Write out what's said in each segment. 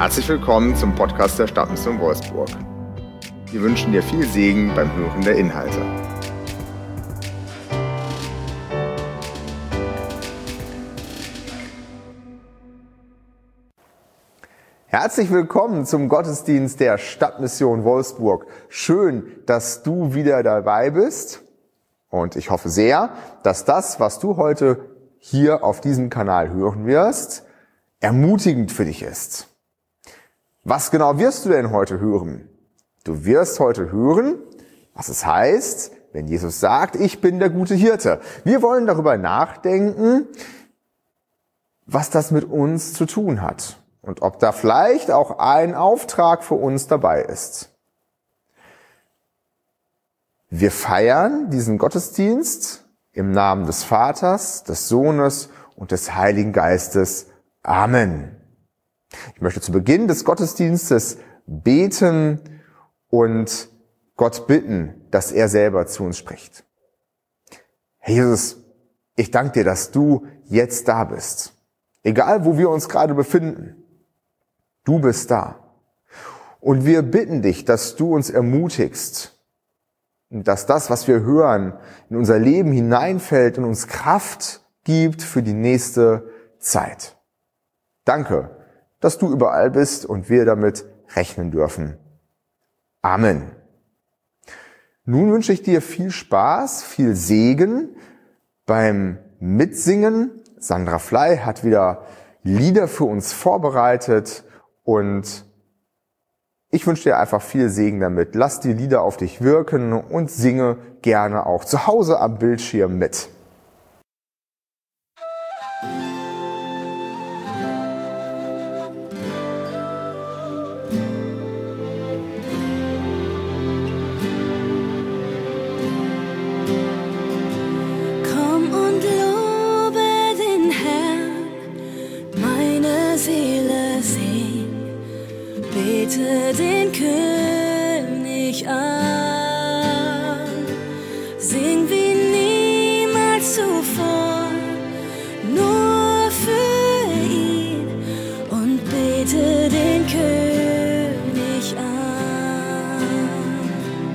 Herzlich willkommen zum Podcast der Stadtmission Wolfsburg. Wir wünschen dir viel Segen beim Hören der Inhalte. Herzlich willkommen zum Gottesdienst der Stadtmission Wolfsburg. Schön, dass du wieder dabei bist. Und ich hoffe sehr, dass das, was du heute hier auf diesem Kanal hören wirst, ermutigend für dich ist. Was genau wirst du denn heute hören? Du wirst heute hören, was es heißt, wenn Jesus sagt, ich bin der gute Hirte. Wir wollen darüber nachdenken, was das mit uns zu tun hat und ob da vielleicht auch ein Auftrag für uns dabei ist. Wir feiern diesen Gottesdienst im Namen des Vaters, des Sohnes und des Heiligen Geistes. Amen. Ich möchte zu Beginn des Gottesdienstes beten und Gott bitten, dass er selber zu uns spricht. Herr Jesus, ich danke dir, dass du jetzt da bist. Egal, wo wir uns gerade befinden, du bist da. Und wir bitten dich, dass du uns ermutigst und dass das, was wir hören, in unser Leben hineinfällt und uns Kraft gibt für die nächste Zeit. Danke, dass du überall bist und wir damit rechnen dürfen. Amen. Nun wünsche ich dir viel Spaß, viel Segen beim Mitsingen. Sandra Fley hat wieder Lieder für uns vorbereitet und ich wünsche dir einfach viel Segen damit. Lass die Lieder auf dich wirken und singe gerne auch zu Hause am Bildschirm mit. Den König an, sing wie niemals zuvor, nur für ihn und bete den König an.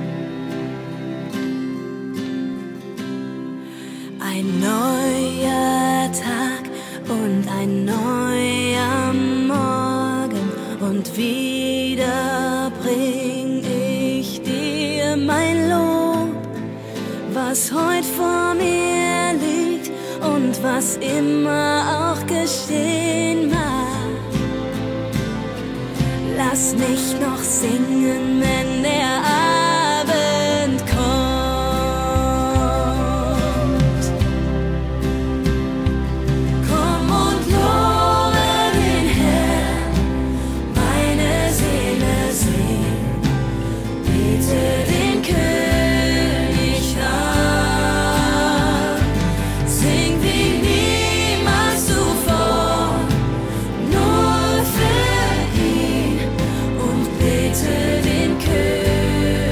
Ein neuer Tag und ein neuer Morgen und wieder bring ich dir mein Lob, was heut vor mir liegt und was immer auch geschehen mag. Lass mich noch singen, wenn der Abend kommt. Komm und lobe den Herrn, meine Seele singt, bete den König an, sing wie niemals zuvor, nur für ihn und bete den König.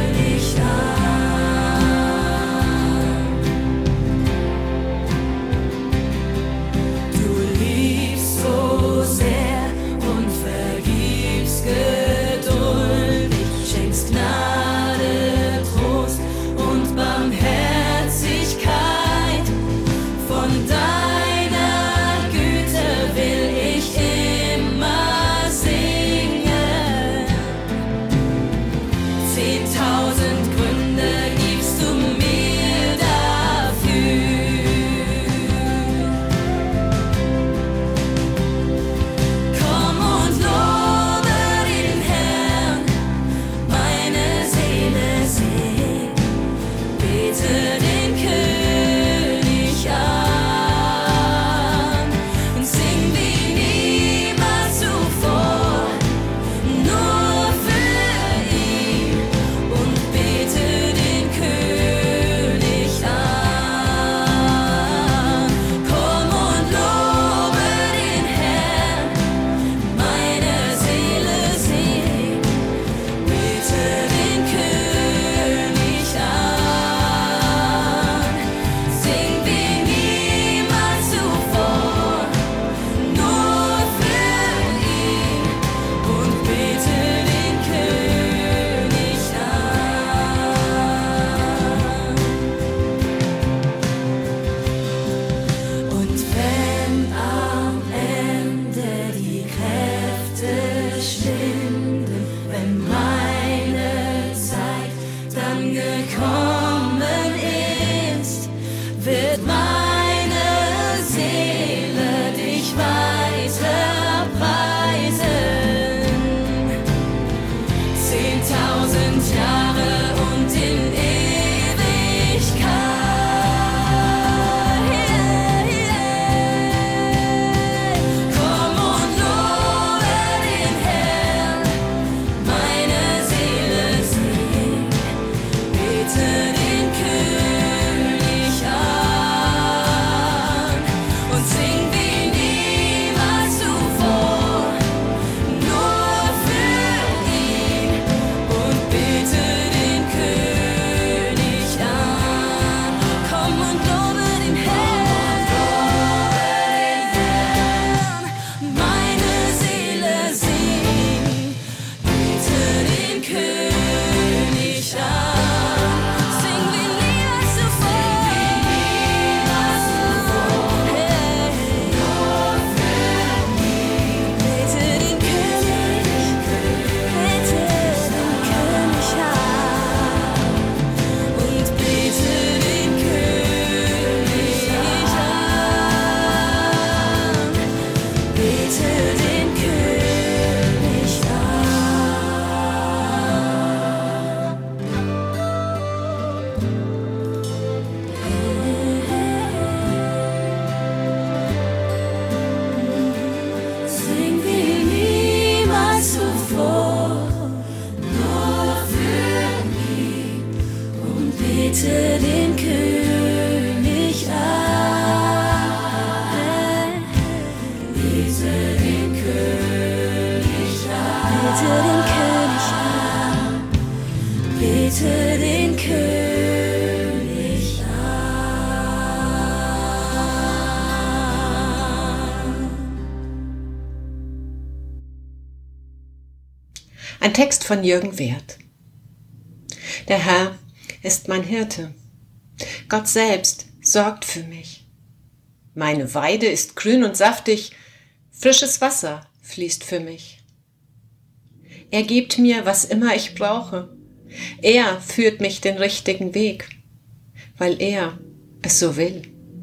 Ein Text von Jürgen Werth. Der Herr ist mein Hirte. Gott selbst sorgt für mich. Meine Weide ist grün und saftig, frisches Wasser fließt für mich. Er gibt mir, was immer ich brauche. Er führt mich den richtigen Weg, weil er es so will.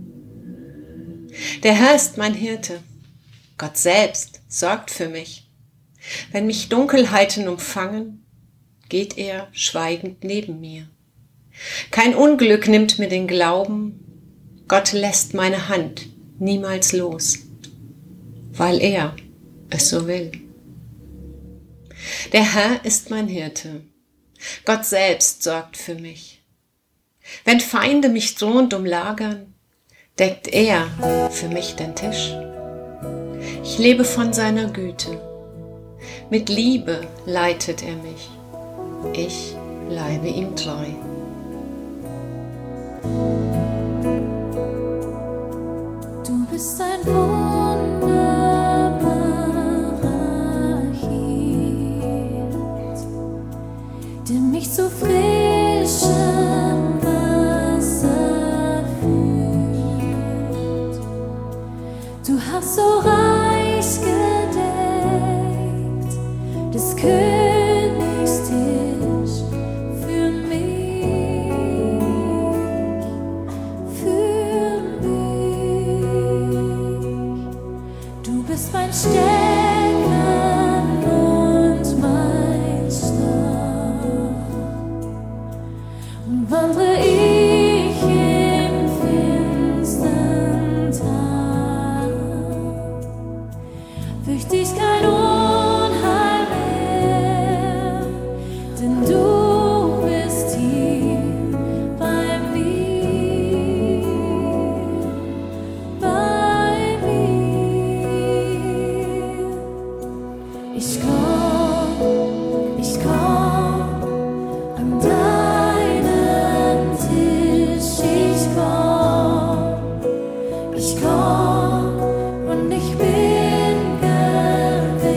Der Herr ist mein Hirte. Gott selbst sorgt für mich. Wenn mich Dunkelheiten umfangen, geht er schweigend neben mir. Kein Unglück nimmt mir den Glauben, Gott lässt meine Hand niemals los, weil er es so will. Der Herr ist mein Hirte. Gott selbst sorgt für mich. Wenn Feinde mich drohend umlagern, deckt er für mich den Tisch. Ich lebe von seiner Güte. Mit Liebe leitet er mich. Ich bleibe ihm treu. Du bist ein wunderbarer Hirt, der mich zu frischem Wasser führt. Du hast so reich gedeckt des Königs Tisch für mich, für mich. Du bist mein Stecken und mein Stab. Und wandre ich im finstern Tag, fürcht ich kein Unheil mehr, denn du bist hier bei mir, bei mir. Ich komm an deinen Tisch, ich komm und ich bin gewillt.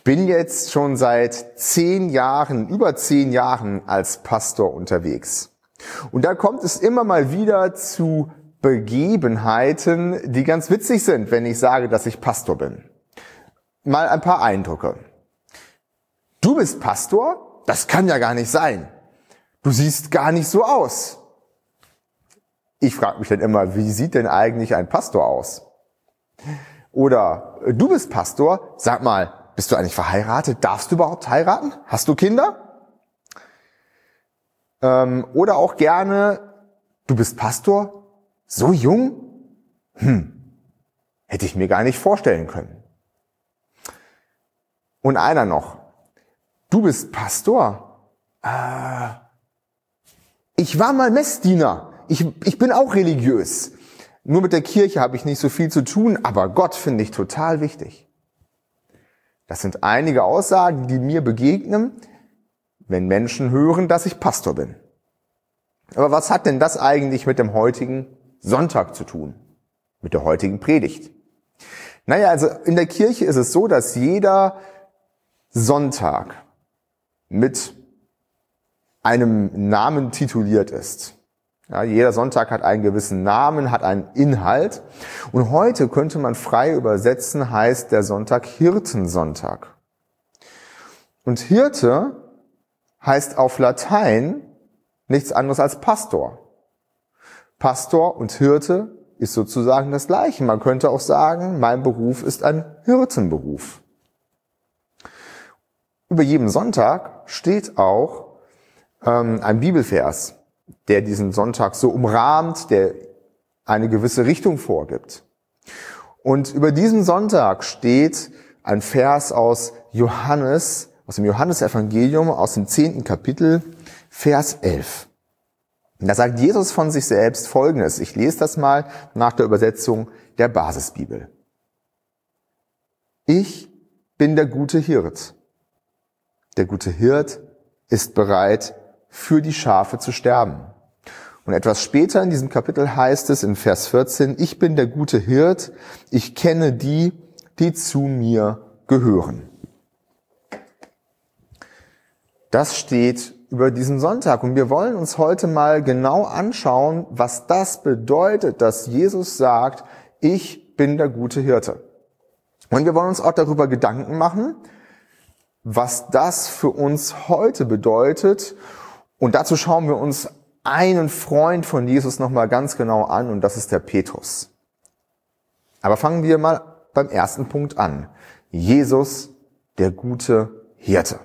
Ich bin jetzt schon seit über 10 Jahren als Pastor unterwegs. Und da kommt es immer mal wieder zu Begebenheiten, die ganz witzig sind, wenn ich sage, dass ich Pastor bin. Mal ein paar Eindrücke. Du bist Pastor? Das kann ja gar nicht sein. Du siehst gar nicht so aus. Ich frage mich dann immer, wie sieht denn eigentlich ein Pastor aus? Oder du bist Pastor? Sag mal, bist du eigentlich verheiratet? Darfst du überhaupt heiraten? Hast du Kinder? Oder auch gerne, du bist Pastor? So jung? Hätte ich mir gar nicht vorstellen können. Und einer noch. Du bist Pastor? Ich war mal Messdiener. Ich bin auch religiös. Nur mit der Kirche habe ich nicht so viel zu tun, aber Gott finde ich total wichtig. Das sind einige Aussagen, die mir begegnen, wenn Menschen hören, dass ich Pastor bin. Aber was hat denn das eigentlich mit dem heutigen Sonntag zu tun? Mit der heutigen Predigt? Naja, also in der Kirche ist es so, dass jeder Sonntag mit einem Namen tituliert ist. Ja, jeder Sonntag hat einen gewissen Namen, hat einen Inhalt. Und heute könnte man frei übersetzen, heißt der Sonntag Hirtensonntag. Und Hirte heißt auf Latein nichts anderes als Pastor. Pastor und Hirte ist sozusagen das Gleiche. Man könnte auch sagen, mein Beruf ist ein Hirtenberuf. Über jedem Sonntag steht auch ein Bibelvers, der diesen Sonntag so umrahmt, der eine gewisse Richtung vorgibt. Und über diesen Sonntag steht ein Vers aus Johannes, aus dem Johannesevangelium, aus dem 10. Kapitel, Vers 11. Und da sagt Jesus von sich selbst Folgendes. Ich lese das mal nach der Übersetzung der Basisbibel. Ich bin der gute Hirt. Der gute Hirt ist bereit, für die Schafe zu sterben. Und etwas später in diesem Kapitel heißt es in Vers 14, ich bin der gute Hirt, ich kenne die, die zu mir gehören. Das steht über diesen Sonntag. Und wir wollen uns heute mal genau anschauen, was das bedeutet, dass Jesus sagt, ich bin der gute Hirte. Und wir wollen uns auch darüber Gedanken machen, was das für uns heute bedeutet. Und dazu schauen wir uns einen Freund von Jesus nochmal ganz genau an, und das ist der Petrus. Aber fangen wir mal beim ersten Punkt an. Jesus, der gute Hirte.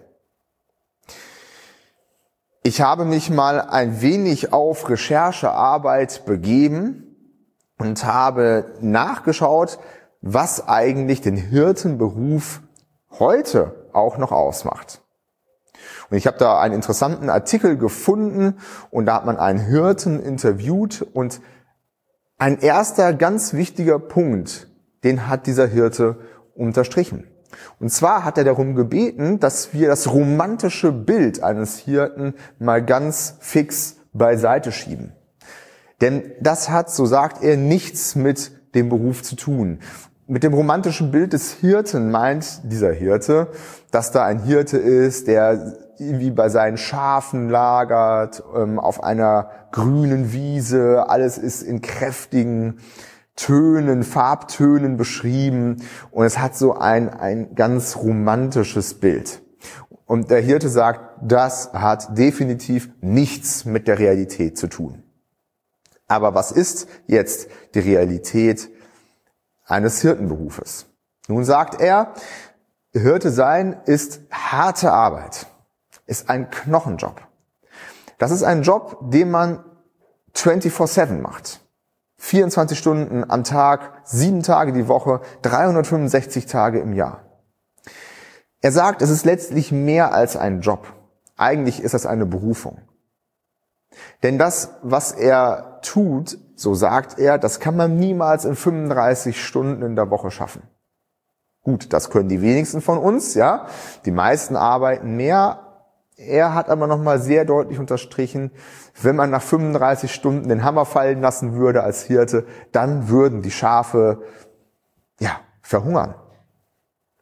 Ich habe mich mal ein wenig auf Recherchearbeit begeben und habe nachgeschaut, was eigentlich den Hirtenberuf heute auch noch ausmacht. Und ich habe da einen interessanten Artikel gefunden und da hat man einen Hirten interviewt und ein erster ganz wichtiger Punkt, den hat dieser Hirte unterstrichen. Und zwar hat er darum gebeten, dass wir das romantische Bild eines Hirten mal ganz fix beiseite schieben. Denn das hat, so sagt er, nichts mit dem Beruf zu tun. Mit dem romantischen Bild des Hirten meint dieser Hirte, dass da ein Hirte ist, der irgendwie bei seinen Schafen lagert, auf einer grünen Wiese, alles ist in kräftigen Tönen, Farbtönen beschrieben und es hat so ein ganz romantisches Bild. Und der Hirte sagt, das hat definitiv nichts mit der Realität zu tun. Aber was ist jetzt die Realität eines Hirtenberufes? Nun sagt er, Hirte sein ist harte Arbeit, ist ein Knochenjob. Das ist ein Job, den man 24/7 macht. 24 Stunden am Tag, 7 Tage die Woche, 365 Tage im Jahr. Er sagt, es ist letztlich mehr als ein Job. Eigentlich ist es eine Berufung. Denn das, was er tut, so sagt er, das kann man niemals in 35 Stunden in der Woche schaffen. Gut, das können die wenigsten von uns, ja. Die meisten arbeiten mehr. Er hat aber nochmal sehr deutlich unterstrichen, wenn man nach 35 Stunden den Hammer fallen lassen würde als Hirte, dann würden die Schafe, verhungern.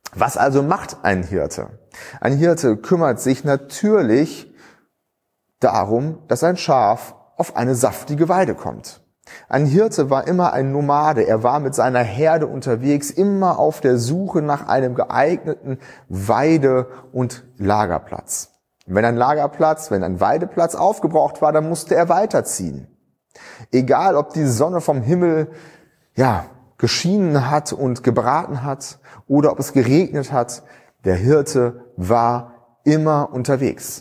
Was also macht ein Hirte? Ein Hirte kümmert sich natürlich darum, dass ein Schaf auf eine saftige Weide kommt. Ein Hirte war immer ein Nomade. Er war mit seiner Herde unterwegs, immer auf der Suche nach einem geeigneten Weide- und Lagerplatz. Wenn ein Weideplatz aufgebraucht war, dann musste er weiterziehen. Egal, ob die Sonne vom Himmel, geschienen hat und gebraten hat oder ob es geregnet hat, der Hirte war immer unterwegs.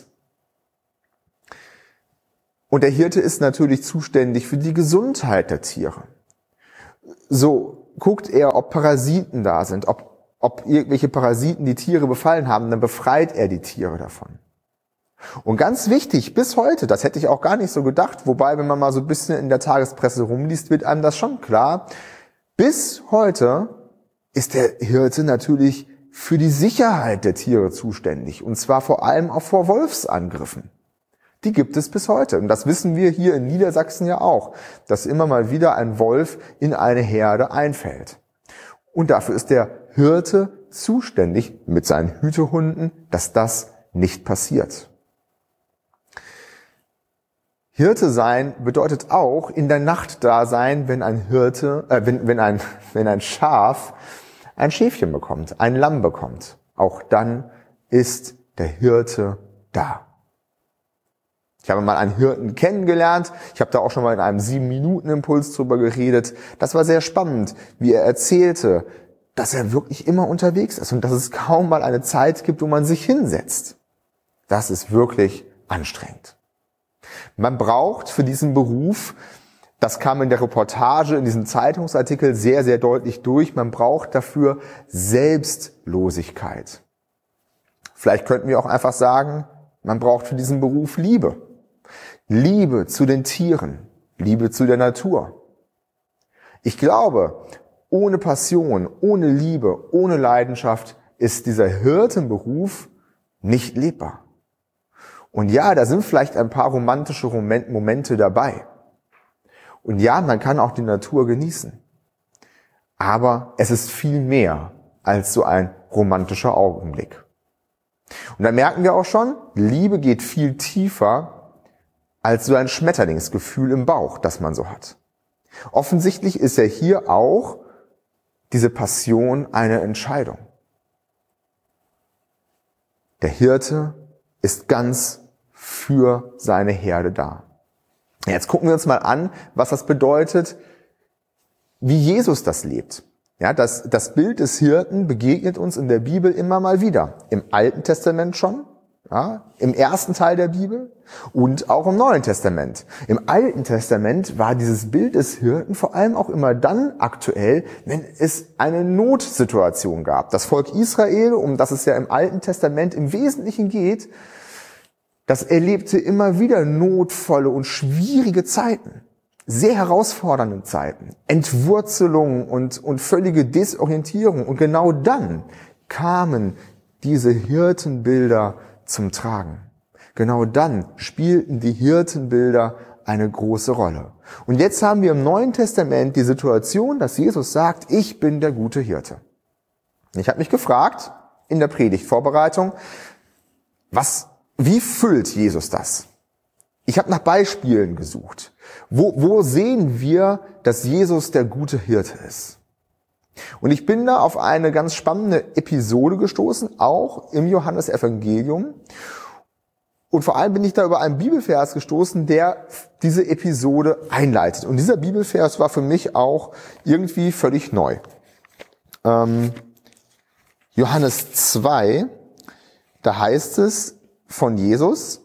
Und der Hirte ist natürlich zuständig für die Gesundheit der Tiere. So guckt er, ob Parasiten da sind, ob irgendwelche Parasiten die Tiere befallen haben, dann befreit er die Tiere davon. Und ganz wichtig, bis heute, das hätte ich auch gar nicht so gedacht, wobei, wenn man mal so ein bisschen in der Tagespresse rumliest, wird einem das schon klar. Bis heute ist der Hirte natürlich für die Sicherheit der Tiere zuständig, und zwar vor allem auch vor Wolfsangriffen. Die gibt es bis heute. Und das wissen wir hier in Niedersachsen ja auch, dass immer mal wieder ein Wolf in eine Herde einfällt. Und dafür ist der Hirte zuständig mit seinen Hütehunden, dass das nicht passiert. Hirte sein bedeutet auch in der Nacht da sein, wenn ein Schaf ein Schäfchen bekommt, ein Lamm bekommt. Auch dann ist der Hirte da. Ich habe mal einen Hirten kennengelernt. Ich habe da auch schon mal in einem 7-Minuten-Impuls drüber geredet. Das war sehr spannend, wie er erzählte, dass er wirklich immer unterwegs ist und dass es kaum mal eine Zeit gibt, wo man sich hinsetzt. Das ist wirklich anstrengend. Man braucht für diesen Beruf, das kam in der Reportage, in diesem Zeitungsartikel sehr, sehr deutlich durch, man braucht dafür Selbstlosigkeit. Vielleicht könnten wir auch einfach sagen, man braucht für diesen Beruf Liebe. Liebe zu den Tieren, Liebe zu der Natur. Ich glaube, ohne Passion, ohne Liebe, ohne Leidenschaft ist dieser Hirtenberuf nicht lebbar. Und ja, da sind vielleicht ein paar romantische Momente dabei. Und ja, man kann auch die Natur genießen. Aber es ist viel mehr als so ein romantischer Augenblick. Und da merken wir auch schon, Liebe geht viel tiefer als so ein Schmetterlingsgefühl im Bauch, das man so hat. Offensichtlich ist ja hier auch diese Passion eine Entscheidung. Der Hirte ist ganz für seine Herde da. Jetzt gucken wir uns mal an, was das bedeutet, wie Jesus das lebt. Ja, das Bild des Hirten begegnet uns in der Bibel immer mal wieder. Im Alten Testament schon, im ersten Teil der Bibel und auch im Neuen Testament. Im Alten Testament war dieses Bild des Hirten vor allem auch immer dann aktuell, wenn es eine Notsituation gab. Das Volk Israel, um das es ja im Alten Testament im Wesentlichen geht, das erlebte immer wieder notvolle und schwierige Zeiten. Sehr herausfordernde Zeiten, Entwurzelung und völlige Desorientierung. Und genau dann kamen diese Hirtenbilder zum Tragen. Genau dann spielten die Hirtenbilder eine große Rolle. Und jetzt haben wir im Neuen Testament die Situation, dass Jesus sagt, ich bin der gute Hirte. Ich habe mich gefragt in der Predigtvorbereitung, wie füllt Jesus das? Ich habe nach Beispielen gesucht. Wo sehen wir, dass Jesus der gute Hirte ist? Und ich bin da auf eine ganz spannende Episode gestoßen, auch im Johannesevangelium. Und vor allem bin ich da über einen Bibelvers gestoßen, der diese Episode einleitet. Und dieser Bibelvers war für mich auch irgendwie völlig neu. Johannes 2, da heißt es von Jesus,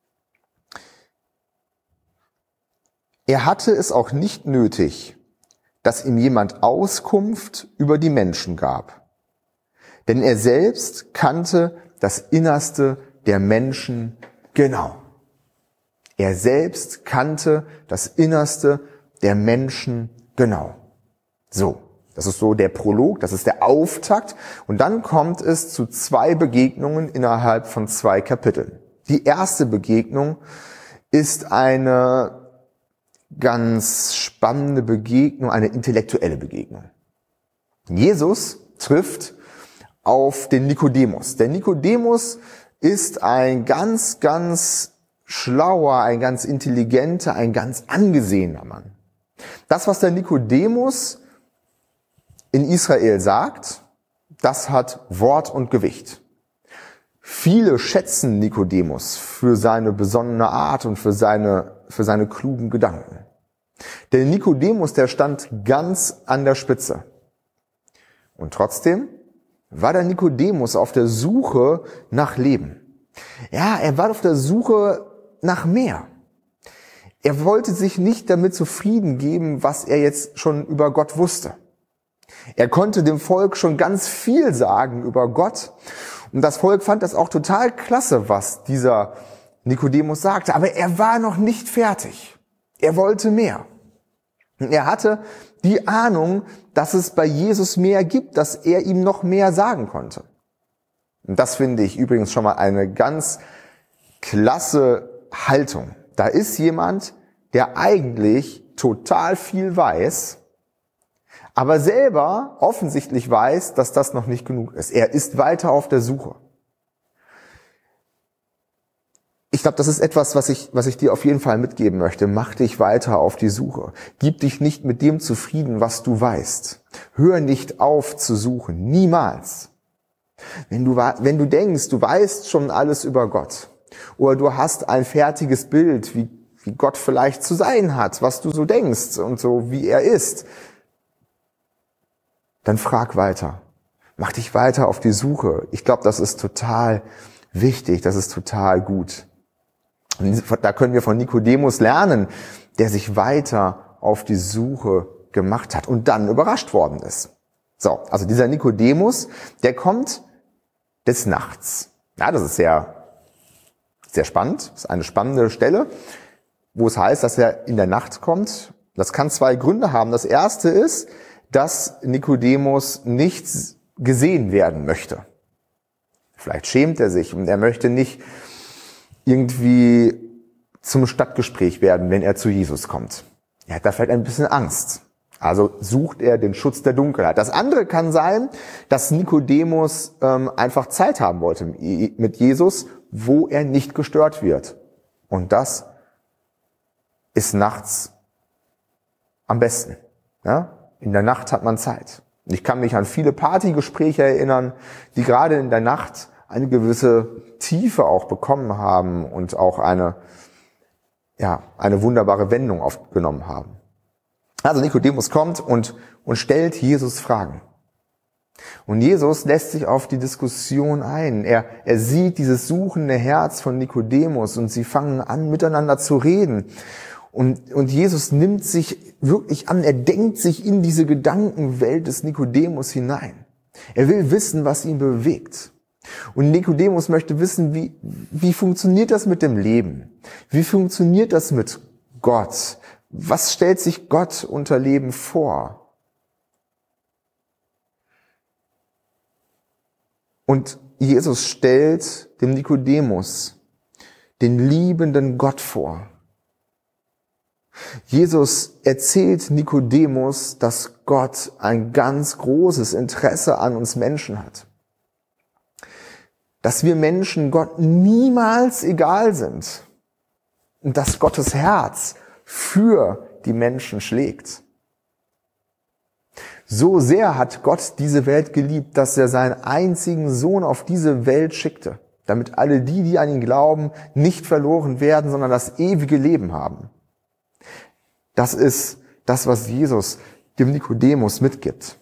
er hatte es auch nicht nötig, dass ihm jemand Auskunft über die Menschen gab. Denn er selbst kannte das Innerste der Menschen genau. Er selbst kannte das Innerste der Menschen genau. So, das ist so der Prolog, das ist der Auftakt. Und dann kommt es zu 2 Begegnungen innerhalb von 2 Kapiteln. Die erste Begegnung ist eine ganz spannende Begegnung, eine intellektuelle Begegnung. Jesus trifft auf den Nikodemus. Der Nikodemus ist ein ganz, ganz schlauer, ein ganz intelligenter, ein ganz angesehener Mann. Das, was der Nikodemus in Israel sagt, das hat Wort und Gewicht. Viele schätzen Nikodemus für seine besonnene Art und für seine klugen Gedanken. Der Nikodemus, der stand ganz an der Spitze. Und trotzdem war der Nikodemus auf der Suche nach Leben. Ja, er war auf der Suche nach mehr. Er wollte sich nicht damit zufrieden geben, was er jetzt schon über Gott wusste. Er konnte dem Volk schon ganz viel sagen über Gott. Und das Volk fand das auch total klasse, was dieser Nikodemus sagte. Aber er war noch nicht fertig. Er wollte mehr. Und er hatte die Ahnung, dass es bei Jesus mehr gibt, dass er ihm noch mehr sagen konnte. Und das finde ich übrigens schon mal eine ganz klasse Haltung. Da ist jemand, der eigentlich total viel weiß, aber selber offensichtlich weiß, dass das noch nicht genug ist. Er ist weiter auf der Suche. Ich glaube, das ist etwas, was ich dir auf jeden Fall mitgeben möchte. Mach dich weiter auf die Suche. Gib dich nicht mit dem zufrieden, was du weißt. Hör nicht auf zu suchen. Niemals. Wenn du denkst, du weißt schon alles über Gott, oder du hast ein fertiges Bild, wie Gott vielleicht zu sein hat, was du so denkst und so, wie er ist, dann frag weiter. Mach dich weiter auf die Suche. Ich glaube, das ist total wichtig, das ist total gut. Und da können wir von Nikodemus lernen, der sich weiter auf die Suche gemacht hat und dann überrascht worden ist. So, also dieser Nikodemus, der kommt des Nachts. Ja, das ist sehr, sehr spannend. Das ist eine spannende Stelle, wo es heißt, dass er in der Nacht kommt. Das kann zwei Gründe haben. Das erste ist, dass Nikodemus nicht gesehen werden möchte. Vielleicht schämt er sich und er möchte nicht irgendwie zum Stadtgespräch werden, wenn er zu Jesus kommt. Er hat da vielleicht ein bisschen Angst. Also sucht er den Schutz der Dunkelheit. Das andere kann sein, dass Nikodemus einfach Zeit haben wollte mit Jesus, wo er nicht gestört wird. Und das ist nachts am besten. Ja? In der Nacht hat man Zeit. Und ich kann mich an viele Partygespräche erinnern, die gerade in der Nacht eine gewisse Tiefe auch bekommen haben und auch eine wunderbare Wendung aufgenommen haben. Also Nikodemus kommt und stellt Jesus Fragen. Und Jesus lässt sich auf die Diskussion ein. Er sieht dieses suchende Herz von Nikodemus und sie fangen an, miteinander zu reden. Und Jesus nimmt sich wirklich an, er denkt sich in diese Gedankenwelt des Nikodemus hinein. Er will wissen, was ihn bewegt. Und Nikodemus möchte wissen, wie funktioniert das mit dem Leben? Wie funktioniert das mit Gott? Was stellt sich Gott unter Leben vor? Und Jesus stellt dem Nikodemus den liebenden Gott vor. Jesus erzählt Nikodemus, dass Gott ein ganz großes Interesse an uns Menschen hat. Dass wir Menschen Gott niemals egal sind. Und dass Gottes Herz für die Menschen schlägt. So sehr hat Gott diese Welt geliebt, dass er seinen einzigen Sohn auf diese Welt schickte, damit alle die an ihn glauben, nicht verloren werden, sondern das ewige Leben haben. Das ist das, was Jesus dem Nikodemus mitgibt.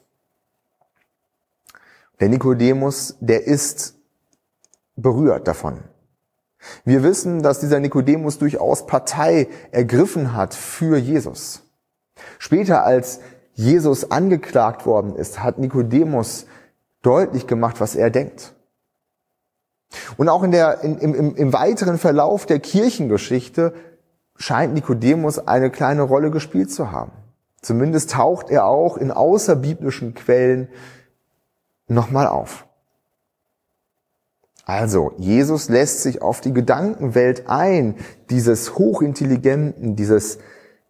Der Nikodemus, der ist berührt davon. Wir wissen, dass dieser Nikodemus durchaus Partei ergriffen hat für Jesus. Später, als Jesus angeklagt worden ist, hat Nikodemus deutlich gemacht, was er denkt. Und auch im weiteren Verlauf der Kirchengeschichte scheint Nikodemus eine kleine Rolle gespielt zu haben. Zumindest taucht er auch in außerbiblischen Quellen nochmal auf. Also, Jesus lässt sich auf die Gedankenwelt ein, dieses hochintelligenten, dieses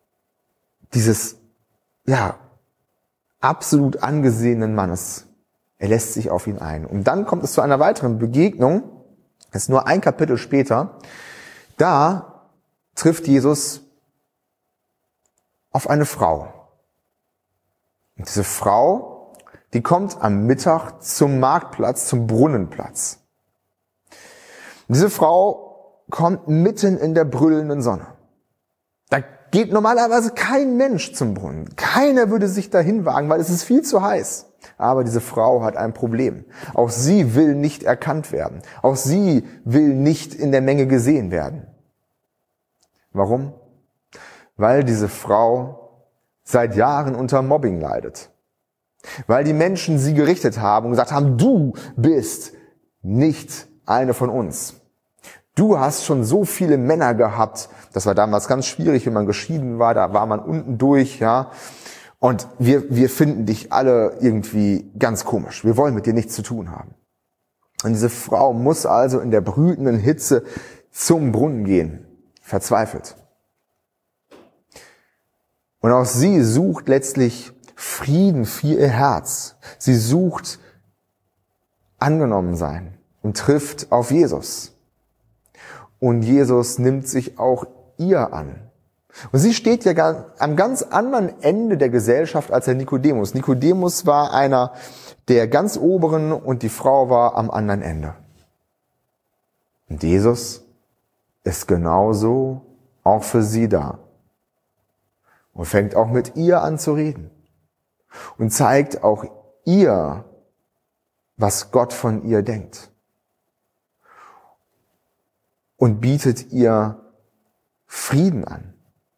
absolut angesehenen Mannes. Er lässt sich auf ihn ein. Und dann kommt es zu einer weiteren Begegnung. Das ist nur ein Kapitel später. Da trifft Jesus auf eine Frau. Und diese Frau, die kommt am Mittag zum Marktplatz, zum Brunnenplatz. Und diese Frau kommt mitten in der brüllenden Sonne. Da geht normalerweise kein Mensch zum Brunnen. Keiner würde sich dahin wagen, weil es ist viel zu heiß. Aber diese Frau hat ein Problem. Auch sie will nicht erkannt werden. Auch sie will nicht in der Menge gesehen werden. Warum? Weil diese Frau seit Jahren unter Mobbing leidet. Weil die Menschen sie gerichtet haben und gesagt haben, du bist nicht eine von uns. Du hast schon so viele Männer gehabt. Das war damals ganz schwierig, wenn man geschieden war. Da war man unten durch, ja. Und wir finden dich alle irgendwie ganz komisch. Wir wollen mit dir nichts zu tun haben. Und diese Frau muss also in der brütenden Hitze zum Brunnen gehen. Verzweifelt. Und auch sie sucht letztlich Frieden für ihr Herz. Sie sucht angenommen sein und trifft auf Jesus. Und Jesus nimmt sich auch ihr an. Und sie steht ja am ganz anderen Ende der Gesellschaft als der Nikodemus. Nikodemus war einer der ganz oberen und die Frau war am anderen Ende. Und Jesus ist genauso auch für sie da. Und fängt auch mit ihr an zu reden. Und zeigt auch ihr, was Gott von ihr denkt. Und bietet ihr Frieden an.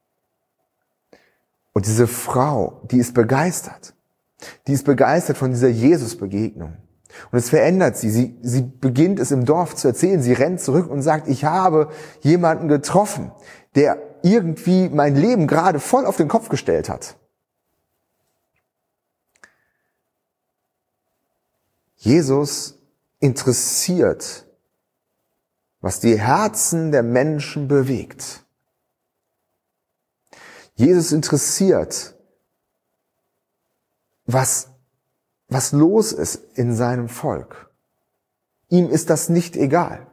Und diese Frau, die ist begeistert. Die ist begeistert von dieser Jesus-Begegnung. Und es verändert sie. Sie beginnt es im Dorf zu erzählen. Sie rennt zurück und sagt, ich habe jemanden getroffen, der irgendwie mein Leben gerade voll auf den Kopf gestellt hat. Jesus interessiert, was die Herzen der Menschen bewegt. Jesus interessiert, was los ist in seinem Volk. Ihm ist das nicht egal.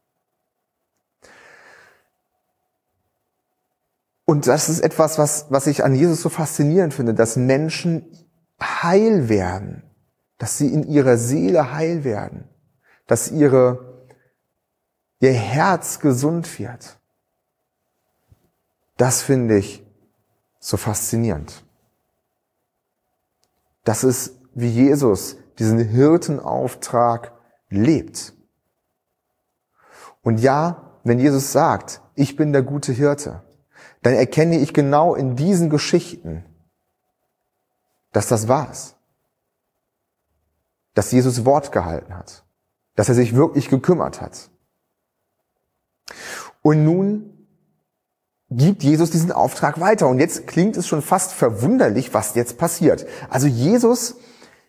Und das ist etwas, was ich an Jesus so faszinierend finde, dass Menschen heil werden, dass sie in ihrer Seele heil werden, dass ihr Herz gesund wird. Das finde ich so faszinierend. Das ist, wie Jesus diesen Hirtenauftrag lebt. Und ja, wenn Jesus sagt, ich bin der gute Hirte, dann erkenne ich genau in diesen Geschichten, dass das wahr ist. Dass Jesus Wort gehalten hat. Dass er sich wirklich gekümmert hat. Und nun gibt Jesus diesen Auftrag weiter. Und jetzt klingt es schon fast verwunderlich, was jetzt passiert. Also Jesus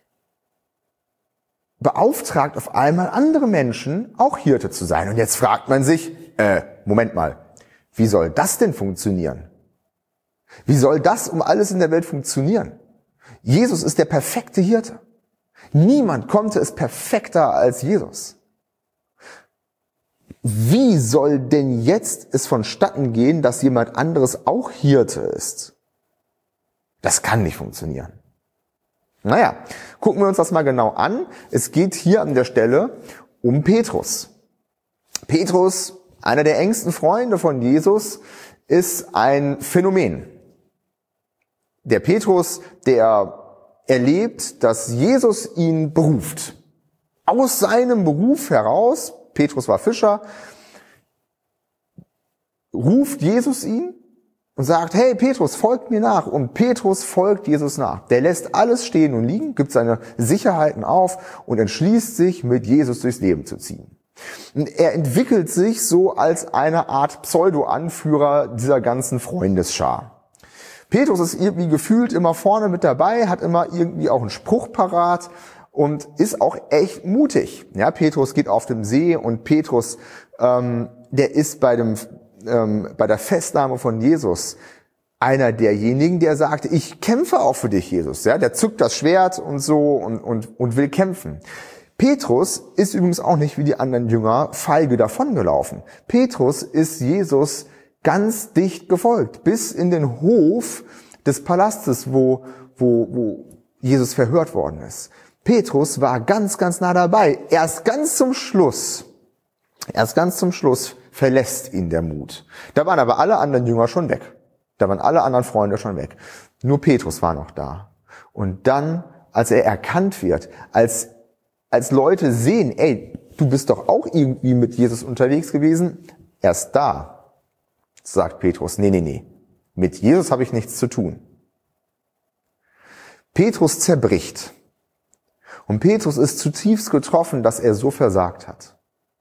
beauftragt auf einmal andere Menschen, auch Hirte zu sein. Und jetzt fragt man sich, Moment mal, wie soll das denn funktionieren? Wie soll das um alles in der Welt funktionieren? Jesus ist der perfekte Hirte. Niemand konnte es perfekter als Jesus. Wie soll denn jetzt es vonstatten gehen, dass jemand anderes auch Hirte ist? Das kann nicht funktionieren. Naja, gucken wir uns das mal genau an. Es geht hier an der Stelle um Petrus. Petrus, einer der engsten Freunde von Jesus, ist ein Phänomen. Der Petrus, der erlebt, dass Jesus ihn beruft. Aus seinem Beruf heraus, Petrus war Fischer, ruft Jesus ihn und sagt, hey Petrus, folgt mir nach. Und Petrus folgt Jesus nach. Der lässt alles stehen und liegen, gibt seine Sicherheiten auf und entschließt sich, mit Jesus durchs Leben zu ziehen. Und er entwickelt sich so als eine Art Pseudo-Anführer dieser ganzen Freundesschar. Petrus ist irgendwie gefühlt immer vorne mit dabei, hat immer irgendwie auch einen Spruch parat und ist auch echt mutig. Ja, Petrus geht auf dem See und Petrus, der ist bei der Festnahme von Jesus einer derjenigen, der sagte, ich kämpfe auch für dich, Jesus. Ja, der zückt das Schwert und so und will kämpfen. Petrus ist übrigens auch nicht wie die anderen Jünger feige davongelaufen. Petrus ist Jesus ganz dicht gefolgt, bis in den Hof des Palastes, wo Jesus verhört worden ist. Petrus war ganz, ganz nah dabei. Erst ganz zum Schluss verlässt ihn der Mut. Da waren aber alle anderen Jünger schon weg. Da waren alle anderen Freunde schon weg. Nur Petrus war noch da. Und dann, als er erkannt wird, als Leute sehen, ey, du bist doch auch irgendwie mit Jesus unterwegs gewesen, erst da sagt Petrus, nee, mit Jesus habe ich nichts zu tun. Petrus zerbricht. Und Petrus ist zutiefst getroffen, dass er so versagt hat.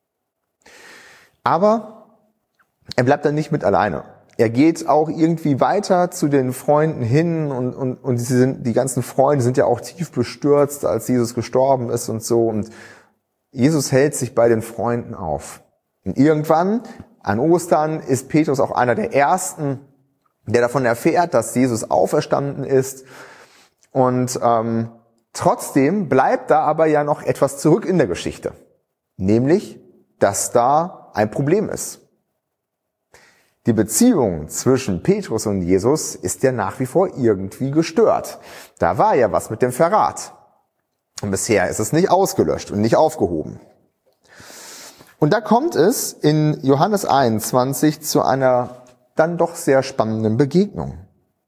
Aber er bleibt dann nicht mit alleine. Er geht auch irgendwie weiter zu den Freunden hin und die ganzen Freunde sind ja auch tief bestürzt, als Jesus gestorben ist und so. Und Jesus hält sich bei den Freunden auf. Und irgendwann, an Ostern, ist Petrus auch einer der Ersten, der davon erfährt, dass Jesus auferstanden ist. Und trotzdem bleibt da aber ja noch etwas zurück in der Geschichte. Nämlich, dass da ein Problem ist. Die Beziehung zwischen Petrus und Jesus ist ja nach wie vor irgendwie gestört. Da war ja was mit dem Verrat. Und bisher ist es nicht ausgelöscht und nicht aufgehoben. Und da kommt es in Johannes 21 zu einer dann doch sehr spannenden Begegnung.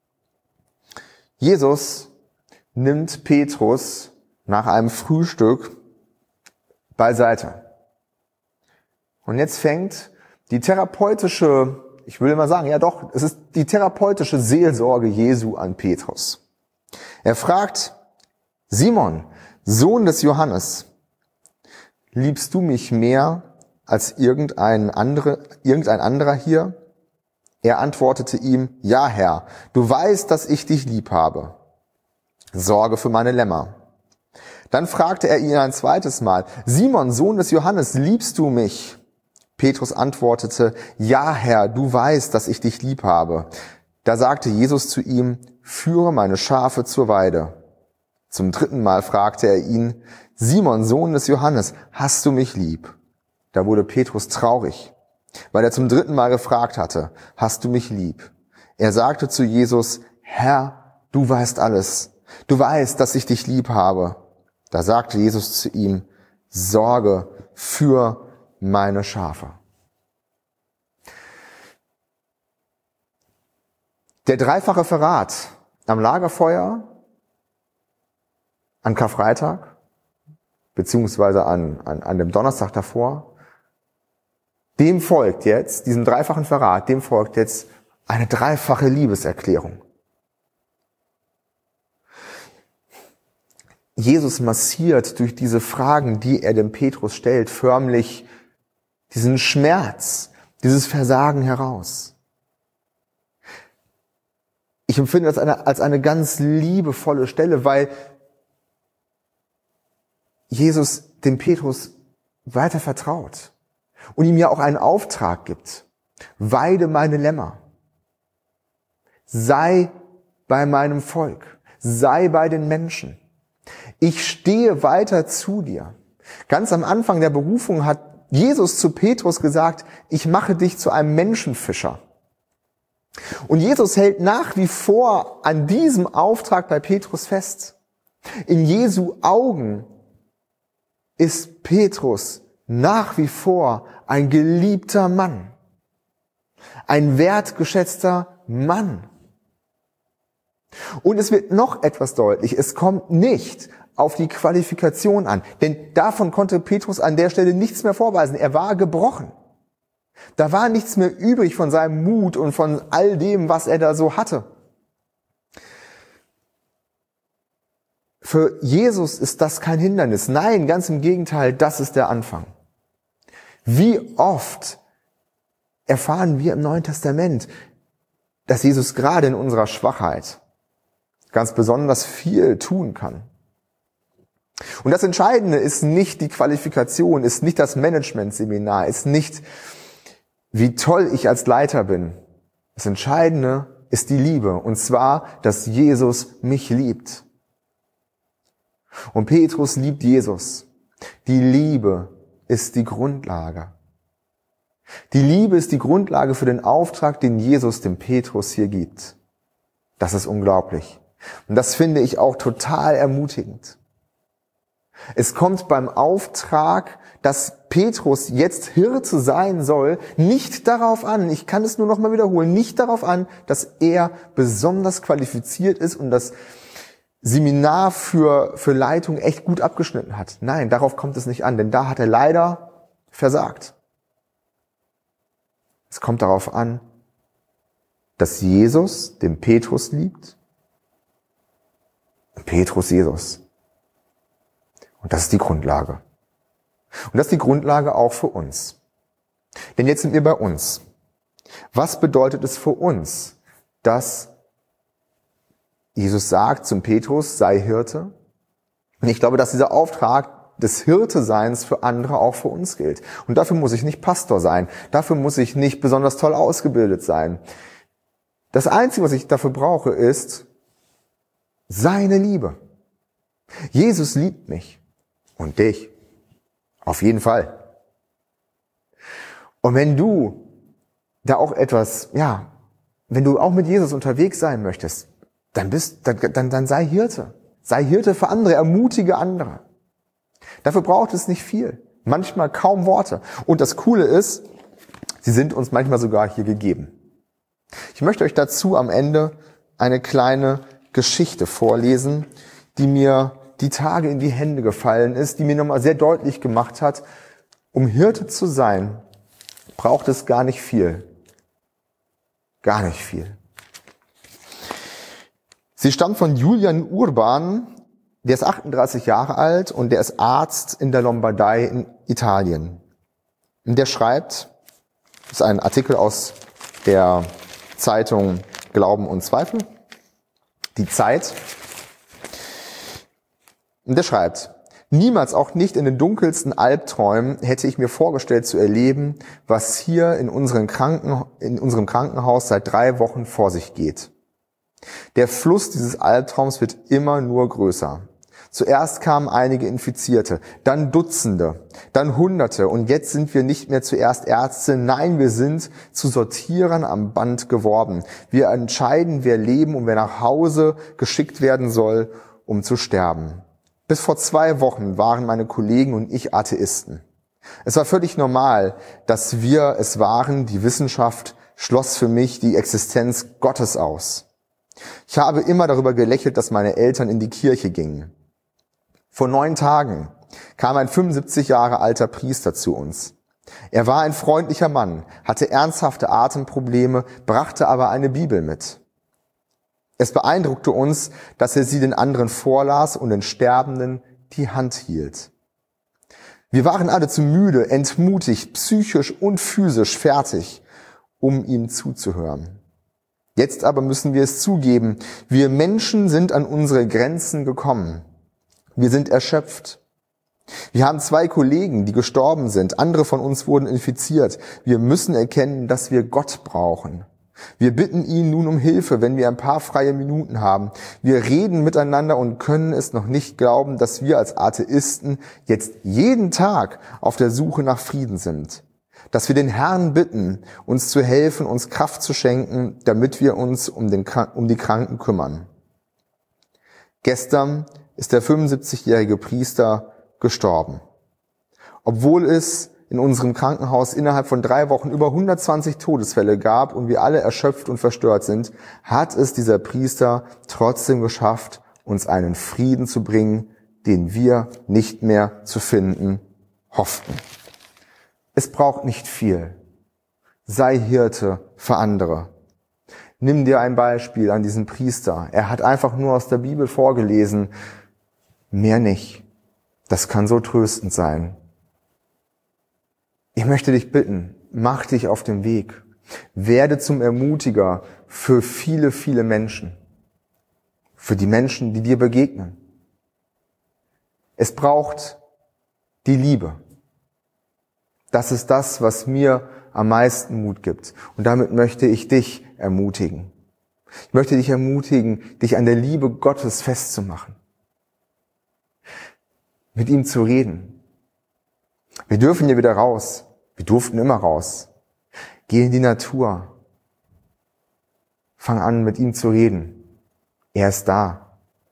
Jesus nimmt Petrus nach einem Frühstück beiseite. Und jetzt fängt die therapeutische, ich will mal sagen, ja doch, es ist die therapeutische Seelsorge Jesu an Petrus. Er fragt, Simon, Sohn des Johannes, liebst du mich mehr als irgendein anderer hier? Er antwortete ihm, ja Herr, du weißt, dass ich dich lieb habe. Sorge für meine Lämmer. Dann fragte er ihn ein zweites Mal, Simon, Sohn des Johannes, liebst du mich? Petrus antwortete, ja Herr, du weißt, dass ich dich lieb habe. Da sagte Jesus zu ihm, führe meine Schafe zur Weide. Zum dritten Mal fragte er ihn, Simon, Sohn des Johannes, hast du mich lieb? Da wurde Petrus traurig, weil er zum dritten Mal gefragt hatte, hast du mich lieb? Er sagte zu Jesus, Herr, du weißt alles. Du weißt, dass ich dich lieb habe. Da sagte Jesus zu ihm, sorge für meine Schafe. Der dreifache Verrat am Lagerfeuer, an Karfreitag, beziehungsweise an dem Donnerstag davor, dem folgt jetzt, diesem dreifachen Verrat, dem folgt jetzt eine dreifache Liebeserklärung. Jesus massiert durch diese Fragen, die er dem Petrus stellt, förmlich diesen Schmerz, dieses Versagen heraus. Ich empfinde das als eine ganz liebevolle Stelle, weil Jesus dem Petrus weiter vertraut und ihm ja auch einen Auftrag gibt. Weide meine Lämmer. Sei bei meinem Volk. Sei bei den Menschen. Ich stehe weiter zu dir. Ganz am Anfang der Berufung hat Jesus zu Petrus gesagt, ich mache dich zu einem Menschenfischer. Und Jesus hält nach wie vor an diesem Auftrag bei Petrus fest. In Jesu Augen ist Petrus nach wie vor ein geliebter Mann, ein wertgeschätzter Mann. Und es wird noch etwas deutlich, es kommt nicht auf die Qualifikation an, denn davon konnte Petrus an der Stelle nichts mehr vorweisen. Er war gebrochen. Da war nichts mehr übrig von seinem Mut und von all dem, was er da so hatte. Für Jesus ist das kein Hindernis. Nein, ganz im Gegenteil, das ist der Anfang. Wie oft erfahren wir im Neuen Testament, dass Jesus gerade in unserer Schwachheit ganz besonders viel tun kann. Und das Entscheidende ist nicht die Qualifikation, ist nicht das Management-Seminar, ist nicht, wie toll ich als Leiter bin. Das Entscheidende ist die Liebe. Und zwar, dass Jesus mich liebt. Und Petrus liebt Jesus. Die Liebe ist die Grundlage. Die Liebe ist die Grundlage für den Auftrag, den Jesus dem Petrus hier gibt. Das ist unglaublich. Und das finde ich auch total ermutigend. Es kommt beim Auftrag, dass Petrus jetzt Hirte sein soll, nicht darauf an, ich kann es nur noch mal wiederholen, nicht darauf an, dass er besonders qualifiziert ist und das Seminar für Leitung echt gut abgeschnitten hat. Nein, darauf kommt es nicht an, denn da hat er leider versagt. Es kommt darauf an, dass Jesus den Petrus liebt und Petrus Jesus. Und das ist die Grundlage. Und das ist die Grundlage auch für uns. Denn jetzt sind wir bei uns. Was bedeutet es für uns, dass Jesus sagt zum Petrus, sei Hirte? Und ich glaube, dass dieser Auftrag des Hirteseins für andere auch für uns gilt. Und dafür muss ich nicht Pastor sein. Dafür muss ich nicht besonders toll ausgebildet sein. Das Einzige, was ich dafür brauche, ist seine Liebe. Jesus liebt mich und dich. Auf jeden Fall. Und wenn du da auch etwas, wenn du auch mit Jesus unterwegs sein möchtest, dann sei Hirte. Sei Hirte für andere, ermutige andere. Dafür braucht es nicht viel. Manchmal kaum Worte. Und das Coole ist, sie sind uns manchmal sogar hier gegeben. Ich möchte euch dazu am Ende eine kleine Geschichte vorlesen, die mir die Tage in die Hände gefallen ist, die mir nochmal sehr deutlich gemacht hat, um Hirte zu sein, braucht es gar nicht viel. Gar nicht viel. Sie stammt von Julian Urban, der ist 38 Jahre alt und der ist Arzt in der Lombardei in Italien. Und der schreibt, das ist ein Artikel aus der Zeitung Glauben und Zweifel, die Zeit. Und der schreibt, niemals, auch nicht in den dunkelsten Albträumen, hätte ich mir vorgestellt zu erleben, was hier in unserem Krankenhaus seit 3 Wochen vor sich geht. Der Fluss dieses Albtraums wird immer nur größer. Zuerst kamen einige Infizierte, dann Dutzende, dann Hunderte und jetzt sind wir nicht mehr zuerst Ärzte, nein, wir sind zu Sortierern am Band geworden. Wir entscheiden, wer leben und wer nach Hause geschickt werden soll, um zu sterben. Bis vor 2 Wochen waren meine Kollegen und ich Atheisten. Es war völlig normal, dass wir es waren, die Wissenschaft schloss für mich die Existenz Gottes aus. Ich habe immer darüber gelächelt, dass meine Eltern in die Kirche gingen. Vor 9 Tagen kam ein 75 Jahre alter Priester zu uns. Er war ein freundlicher Mann, hatte ernsthafte Atemprobleme, brachte aber eine Bibel mit. Es beeindruckte uns, dass er sie den anderen vorlas und den Sterbenden die Hand hielt. Wir waren alle zu müde, entmutigt, psychisch und physisch fertig, um ihm zuzuhören. Jetzt aber müssen wir es zugeben, wir Menschen sind an unsere Grenzen gekommen. Wir sind erschöpft. Wir haben 2 Kollegen, die gestorben sind. Andere von uns wurden infiziert. Wir müssen erkennen, dass wir Gott brauchen. Wir bitten ihn nun um Hilfe, wenn wir ein paar freie Minuten haben. Wir reden miteinander und können es noch nicht glauben, dass wir als Atheisten jetzt jeden Tag auf der Suche nach Frieden sind. Dass wir den Herrn bitten, uns zu helfen, uns Kraft zu schenken, damit wir uns um die Kranken kümmern. Gestern ist der 75-jährige Priester gestorben. Obwohl es in unserem Krankenhaus innerhalb von 3 Wochen über 120 Todesfälle gab und wir alle erschöpft und verstört sind, hat es dieser Priester trotzdem geschafft, uns einen Frieden zu bringen, den wir nicht mehr zu finden hofften. Es braucht nicht viel. Sei Hirte für andere. Nimm dir ein Beispiel an diesen Priester. Er hat einfach nur aus der Bibel vorgelesen. Mehr nicht. Das kann so tröstend sein. Ich möchte dich bitten, mach dich auf den Weg. Werde zum Ermutiger für viele, viele Menschen. Für die Menschen, die dir begegnen. Es braucht die Liebe. Das ist das, was mir am meisten Mut gibt. Und damit möchte ich dich ermutigen. Ich möchte dich ermutigen, dich an der Liebe Gottes festzumachen. Mit ihm zu reden. Wir dürfen hier wieder raus. Wir durften immer raus. Geh in die Natur. Fang an, mit ihm zu reden. Er ist da.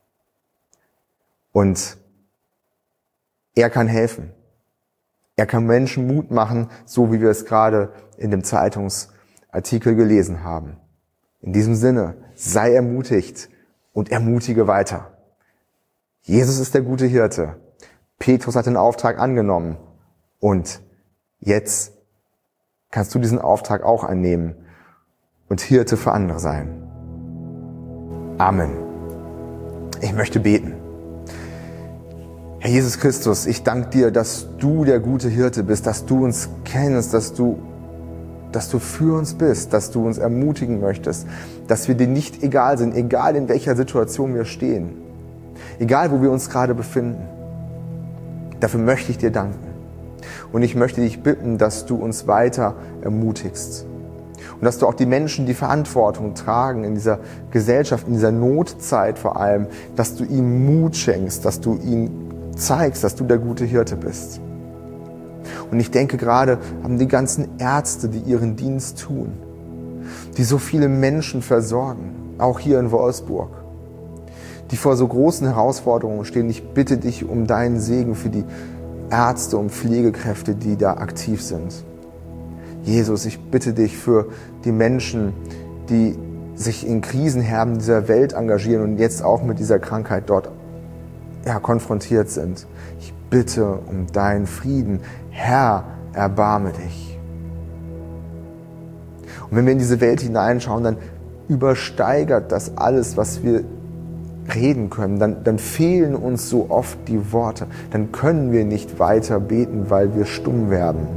Und er kann helfen. Er kann Menschen Mut machen, so wie wir es gerade in dem Zeitungsartikel gelesen haben. In diesem Sinne, sei ermutigt und ermutige weiter. Jesus ist der gute Hirte. Petrus hat den Auftrag angenommen. Und jetzt kannst du diesen Auftrag auch annehmen und Hirte für andere sein. Amen. Ich möchte beten. Herr Jesus Christus, ich danke dir, dass du der gute Hirte bist, dass du uns kennst, dass du für uns bist, dass du uns ermutigen möchtest, dass wir dir nicht egal sind, egal in welcher Situation wir stehen, egal wo wir uns gerade befinden. Dafür möchte ich dir danken. Und ich möchte dich bitten, dass du uns weiter ermutigst. Und dass du auch die Menschen, die Verantwortung tragen in dieser Gesellschaft, in dieser Notzeit vor allem, dass du ihnen Mut schenkst, dass du ihnen zeigst, dass du der gute Hirte bist. Und ich denke gerade an die ganzen Ärzte, die ihren Dienst tun, die so viele Menschen versorgen, auch hier in Wolfsburg, die vor so großen Herausforderungen stehen. Ich bitte dich um deinen Segen für die Ärzte und Pflegekräfte, die da aktiv sind. Jesus, ich bitte dich für die Menschen, die sich in Krisenherden dieser Welt engagieren und jetzt auch mit dieser Krankheit dort konfrontiert sind. Ich bitte um deinen Frieden. Herr, erbarme dich. Und wenn wir in diese Welt hineinschauen, dann übersteigert das alles, was wir reden können. Dann fehlen uns so oft die Worte. Dann können wir nicht weiter beten, weil wir stumm werden.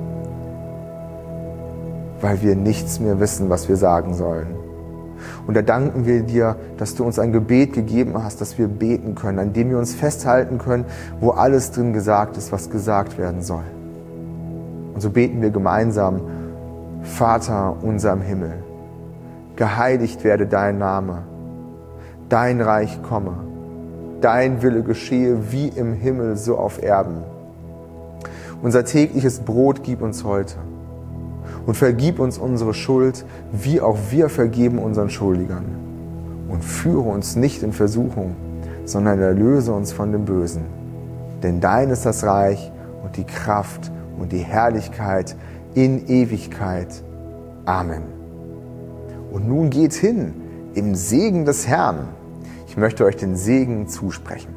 Weil wir nichts mehr wissen, was wir sagen sollen. Und da danken wir dir, dass du uns ein Gebet gegeben hast, dass wir beten können, an dem wir uns festhalten können, wo alles drin gesagt ist, was gesagt werden soll. Und so beten wir gemeinsam: Vater unser im Himmel, geheiligt werde dein Name, dein Reich komme, dein Wille geschehe wie im Himmel so auf Erden. Unser tägliches Brot gib uns heute. Und vergib uns unsere Schuld, wie auch wir vergeben unseren Schuldigern. Und führe uns nicht in Versuchung, sondern erlöse uns von dem Bösen. Denn dein ist das Reich und die Kraft und die Herrlichkeit in Ewigkeit. Amen. Und nun geht hin im Segen des Herrn. Ich möchte euch den Segen zusprechen.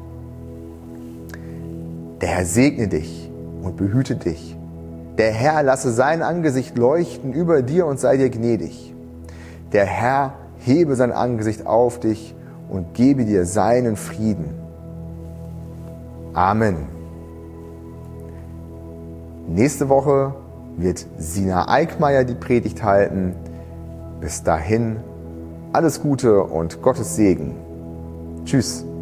Der Herr segne dich und behüte dich. Der Herr lasse sein Angesicht leuchten über dir und sei dir gnädig. Der Herr hebe sein Angesicht auf dich und gebe dir seinen Frieden. Amen. Nächste Woche wird Sina Eickmeier die Predigt halten. Bis dahin alles Gute und Gottes Segen. Tschüss.